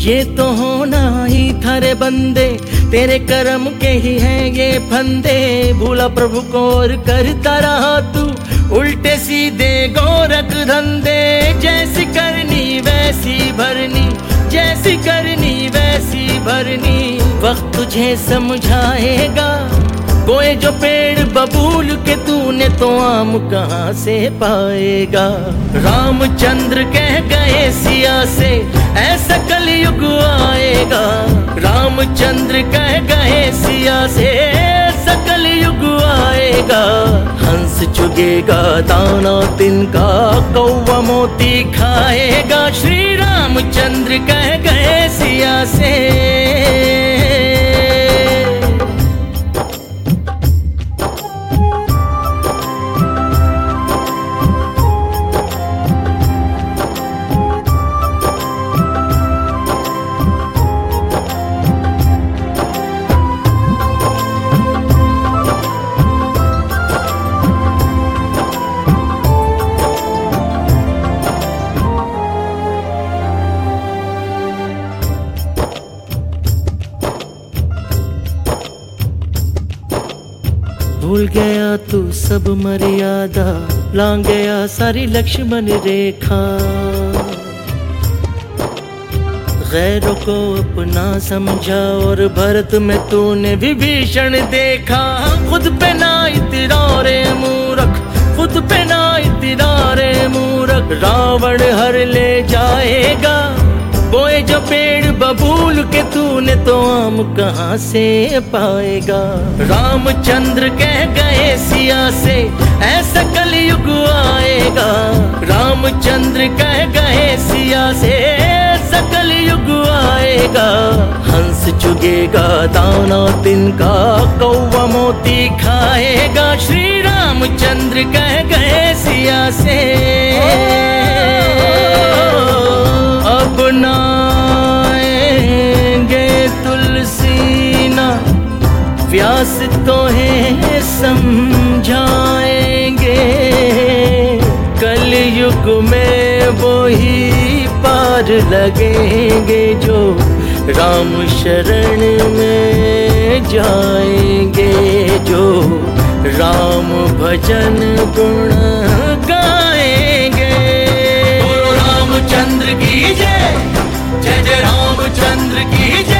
ये तो होना ही था रे बंदे, तेरे कर्म के ही हैं ये फंदे। भूला प्रभु को और करता रहा तू उल्टे सीधे गोरख धंधे। जैसी करनी वैसी भरनी, जैसी करनी वैसी भरनी। वक्त तुझे समझाएगा, बोए जो पेड़ बबूल के तूने तो आम कहाँ से पाएगा। रामचंद्र कह गए सिया से ऐसा कलयुग आएगा। रामचंद्र कह गए सिया से ऐसा कलयुग आएगा। हंस चुगेगा दाना तिनका, कौवा मोती खाएगा। श्री रामचंद्र कह गए सिया से। भूल गया तू सब मर्यादा, लांग गया सारी लक्ष्मण रेखा। गैरों को अपना समझा और भरत में तूने विभीषण देखा। खुद पे ना इतरा रे मूर्ख, खुद पे ना इतरा रे मूर्ख। रावण हर ले जाएगा, बोए जो पेड़ बबूल के तूने तो आम कहाँ से पाएगा। रामचंद्र कह गए सिया से ऐसा कलयुग आएगा। रामचंद्र कह गए सिया से ऐसा कलयुग आएगा। हंस चुगेगा दाना तिनका, कौवा मोती खाएगा। श्री रामचंद्र कह गए सिया से। अब ना आएंगे तुलसी ना व्यास तो है समझाएंगे। कलयुग में वो ही पार लगेंगे जो राम शरण में जाएंगे। जो राम भजन गुण गाएंगे। रामचंद्र की जय, जय जय रामचंद्र की जय।